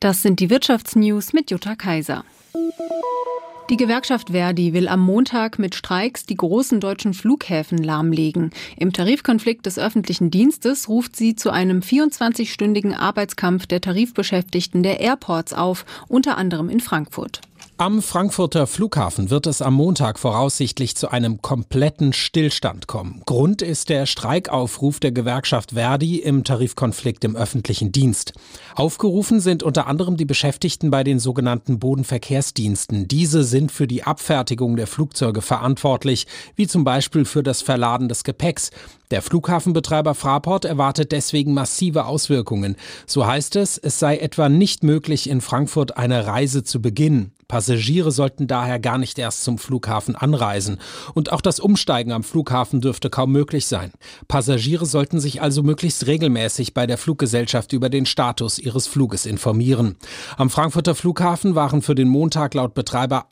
Das sind die Wirtschaftsnews mit Jutta Kaiser. Die Gewerkschaft ver.di will am Montag mit Streiks die großen deutschen Flughäfen lahmlegen. Im Tarifkonflikt des öffentlichen Dienstes ruft sie zu einem 24-stündigen Arbeitskampf der Tarifbeschäftigten der Airports auf, unter anderem in Frankfurt. Am Frankfurter Flughafen wird es am Montag voraussichtlich zu einem kompletten Stillstand kommen. Grund ist der Streikaufruf der Gewerkschaft ver.di im Tarifkonflikt im öffentlichen Dienst. Aufgerufen sind unter anderem die Beschäftigten bei den sogenannten Bodenverkehrsdiensten. Diese sind für die Abfertigung der Flugzeuge verantwortlich, wie zum Beispiel für das Verladen des Gepäcks. Der Flughafenbetreiber Fraport erwartet deswegen massive Auswirkungen. So heißt es sei etwa nicht möglich, in Frankfurt eine Reise zu beginnen. Passagiere sollten daher gar nicht erst zum Flughafen anreisen. Und auch das Umsteigen am Flughafen dürfte kaum möglich sein. Passagiere sollten sich also möglichst regelmäßig bei der Fluggesellschaft über den Status ihres Fluges informieren. Am Frankfurter Flughafen waren für den Montag laut Betreiber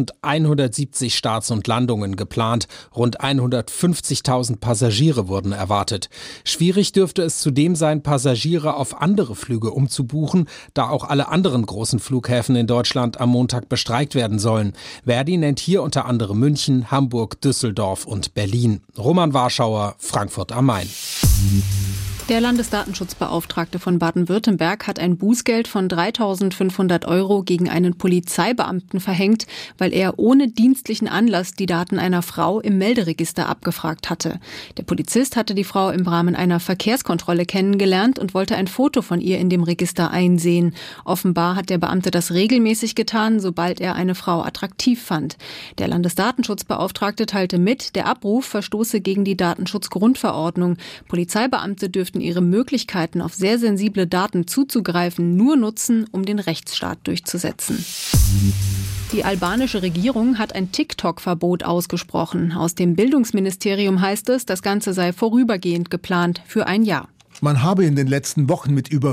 1170 Starts und Landungen geplant. Rund 150.000 Passagiere wurden erwartet. Schwierig dürfte es zudem sein, Passagiere auf andere Flüge umzubuchen, da auch alle anderen großen Flughäfen in Deutschland am Montag bestreikt werden sollen. ver.di nennt hier unter anderem München, Hamburg, Düsseldorf und Berlin. Roman Warschauer, Frankfurt am Main. Der Landesdatenschutzbeauftragte von Baden-Württemberg hat ein Bußgeld von 3.500 € gegen einen Polizeibeamten verhängt, weil er ohne dienstlichen Anlass die Daten einer Frau im Melderegister abgefragt hatte. Der Polizist hatte die Frau im Rahmen einer Verkehrskontrolle kennengelernt und wollte ein Foto von ihr in dem Register einsehen. Offenbar hat der Beamte das regelmäßig getan, sobald er eine Frau attraktiv fand. Der Landesdatenschutzbeauftragte teilte mit, der Abruf verstoße gegen die Datenschutzgrundverordnung. Polizeibeamte dürften ihre Möglichkeiten, auf sehr sensible Daten zuzugreifen, nur nutzen, um den Rechtsstaat durchzusetzen. Die albanische Regierung hat ein TikTok-Verbot ausgesprochen. Aus dem Bildungsministerium heißt es, das Ganze sei vorübergehend geplant für ein Jahr. Man habe in den letzten Wochen mit über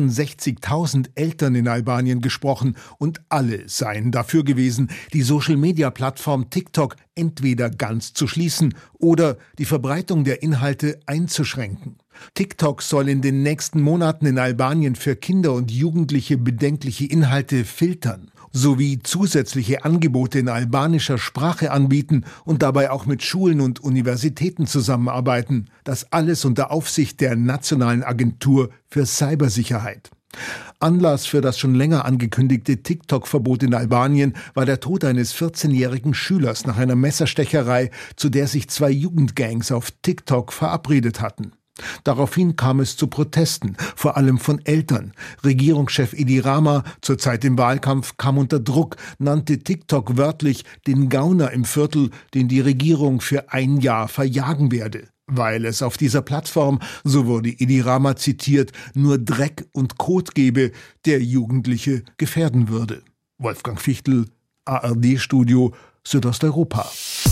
65.000 Eltern in Albanien gesprochen und alle seien dafür gewesen, die Social-Media-Plattform TikTok entweder ganz zu schließen oder die Verbreitung der Inhalte einzuschränken. TikTok soll in den nächsten Monaten in Albanien für Kinder und Jugendliche bedenkliche Inhalte filtern, sowie zusätzliche Angebote in albanischer Sprache anbieten und dabei auch mit Schulen und Universitäten zusammenarbeiten. Das alles unter Aufsicht der Nationalen Agentur für Cybersicherheit. Anlass für das schon länger angekündigte TikTok-Verbot in Albanien war der Tod eines 14-jährigen Schülers nach einer Messerstecherei, zu der sich 2 Jugendgangs auf TikTok verabredet hatten. Daraufhin kam es zu Protesten, vor allem von Eltern. Regierungschef Edi Rama, zurzeit im Wahlkampf, kam unter Druck, nannte TikTok wörtlich den Gauner im Viertel, den die Regierung für ein Jahr verjagen werde. Weil es auf dieser Plattform, so wurde Edi Rama zitiert, nur Dreck und Kot gebe, der Jugendliche gefährden würde. Wolfgang Fichtel, ARD-Studio, Südosteuropa.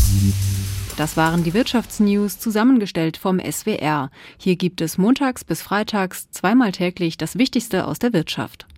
Das waren die Wirtschaftsnews, zusammengestellt vom SWR. Hier gibt es montags bis freitags zweimal täglich das Wichtigste aus der Wirtschaft.